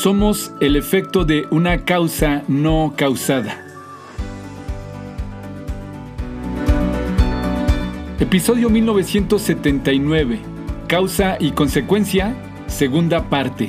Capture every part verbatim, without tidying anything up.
Somos el efecto de una causa no causada. Episodio mil novecientos setenta y nueve. Causa y consecuencia, segunda parte.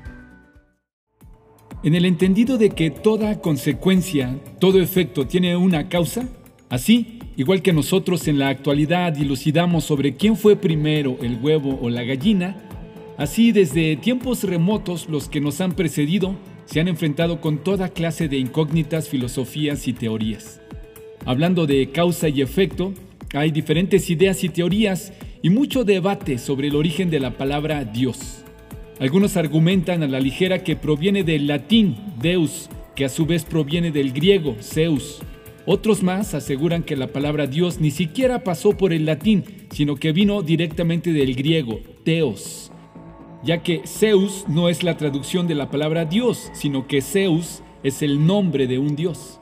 En el entendido de que toda consecuencia, todo efecto tiene una causa, así, igual que nosotros en la actualidad dilucidamos sobre quién fue primero, el huevo o la gallina, así desde tiempos remotos los que nos han precedido se han enfrentado con toda clase de incógnitas, filosofías y teorías. Hablando de causa y efecto, hay diferentes ideas y teorías y mucho debate sobre el origen de la palabra Dios. Algunos argumentan a la ligera que proviene del latín Deus, que a su vez proviene del griego Zeus. Otros más aseguran que la palabra Dios ni siquiera pasó por el latín, sino que vino directamente del griego Theos, ya que Zeus no es la traducción de la palabra Dios, sino que Zeus es el nombre de un dios.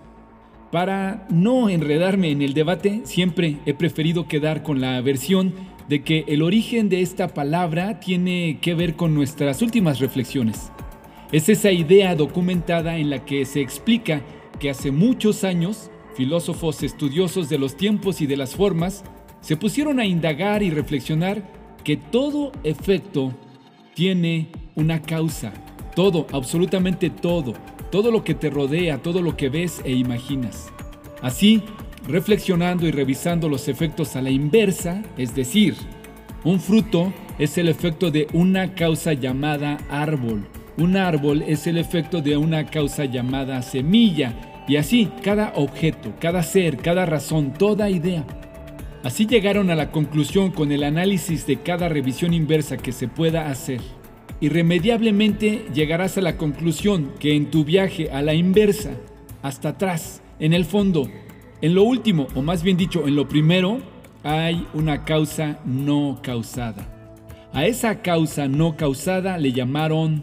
Para no enredarme en el debate, siempre he preferido quedar con la versión de que el origen de esta palabra tiene que ver con nuestras últimas reflexiones. Es esa idea documentada en la que se explica que hace muchos años, filósofos estudiosos de los tiempos y de las formas se pusieron a indagar y reflexionar que todo efecto tiene una causa. Todo, absolutamente todo, todo lo que te rodea, todo lo que ves e imaginas. Así, reflexionando y revisando los efectos a la inversa, es decir, un fruto es el efecto de una causa llamada árbol. Un árbol es el efecto de una causa llamada semilla. Y así, cada objeto, cada ser, cada razón, toda idea. Así llegaron a la conclusión con el análisis de cada revisión inversa que se pueda hacer. Irremediablemente llegarás a la conclusión que en tu viaje a la inversa, hasta atrás, en el fondo, en lo último, o más bien dicho, en lo primero, hay una causa no causada. A esa causa no causada le llamaron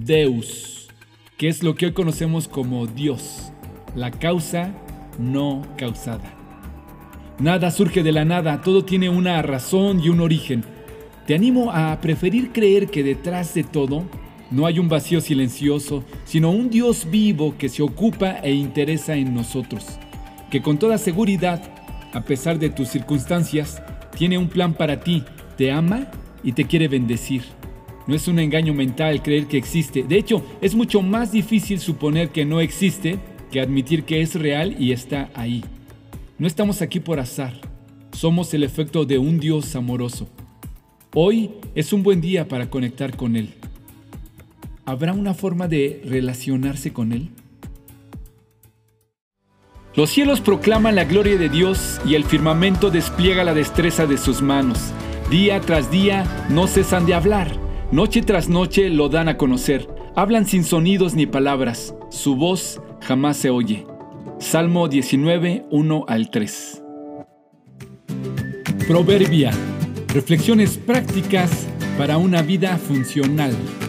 Deus, que es lo que hoy conocemos como Dios, la causa no causada. Nada surge de la nada, todo tiene una razón y un origen. Te animo a preferir creer que detrás de todo no hay un vacío silencioso, sino un Dios vivo que se ocupa e interesa en nosotros, que con toda seguridad, a pesar de tus circunstancias, tiene un plan para ti, te ama y te quiere bendecir. No es un engaño mental creer que existe. De hecho, es mucho más difícil suponer que no existe que admitir que es real y está ahí. No estamos aquí por azar. Somos el efecto de un Dios amoroso. Hoy es un buen día para conectar con Él. ¿Habrá una forma de relacionarse con Él? Los cielos proclaman la gloria de Dios y el firmamento despliega la destreza de sus manos. Día tras día no cesan de hablar. Noche tras noche lo dan a conocer. Hablan sin sonidos ni palabras. Su voz jamás se oye. Salmo diecinueve, uno al tres. Proverbia. Reflexiones prácticas para una vida funcional.